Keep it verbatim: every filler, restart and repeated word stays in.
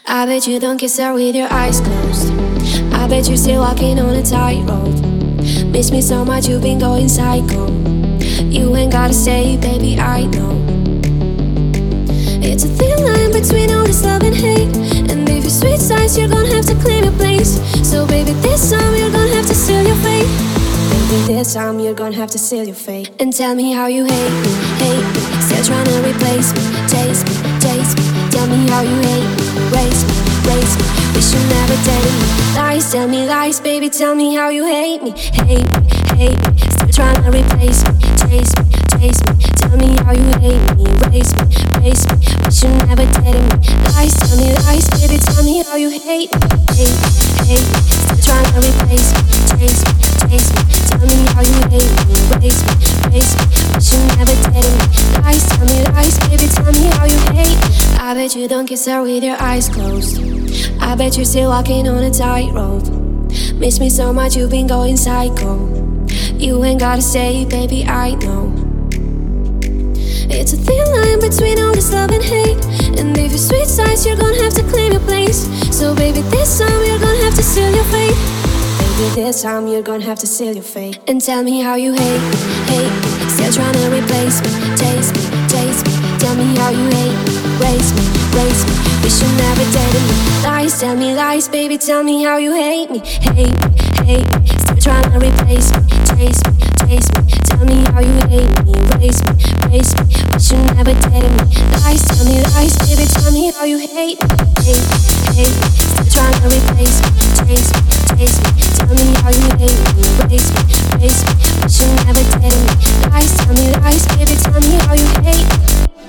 I bet you don't kiss her with your eyes closed. I bet you're still walking on a tightrope. Miss me so much, you've been going psycho. You ain't gotta say, baby, I know. It's a thin line between all this love and hate. And if you're sweet size, you're gonna have to claim your place. So baby, this time you're gonna have to seal your fate. Baby, this time you're gonna have to seal your fate. And tell me how you hate me, hate me. Still trying to replace me, taste me, taste me. Tell me how you hate me, race me, race me. Wish you never dated me. Lies, tell me lies, baby, tell me how you hate me, hate me, hate me. Still trying to replace me, chase me, chase me. Tell me how you hate me, race me, race me. Wish you never dated me. Lies, tell me lies, baby, tell me how you hate me, hate me, hate me. Still trying to replace me, chase me, chase me. Tell me how you hate me, race me, race me. Wish you never dated me. Lies, tell me lies, baby, tell me how you hate me. I bet you don't kiss her with your eyes closed. I bet you're still walking on a tightrope. Miss me so much, you've been going psycho. You ain't gotta say, baby, I know. It's a thin line between all this love and hate. And if you're sweet size, you're gonna have to claim your place. So baby, this time you're gonna have to seal your fate. Baby, this time you're gonna have to seal your fate. And tell me how you hate me, hate me. Still trying to replace me, taste me, taste me. Tell me how you hate me, race me, race me. Wish you never dated me. Lies, tell me lies, baby, tell me how you hate me, hate me, hate me. Still trying to replace me, chase me, chase me. Tell me how you hate me, race me, race me. Wish you never dated me. Lies, tell me lies, baby, tell me how you hate me, hate me, hate me. Still trying to replace me, chase me, chase me. Tell me how you hate me, race me, race me. Wish you never dated me. Lies, tell me lies, baby, tell me how you hate me.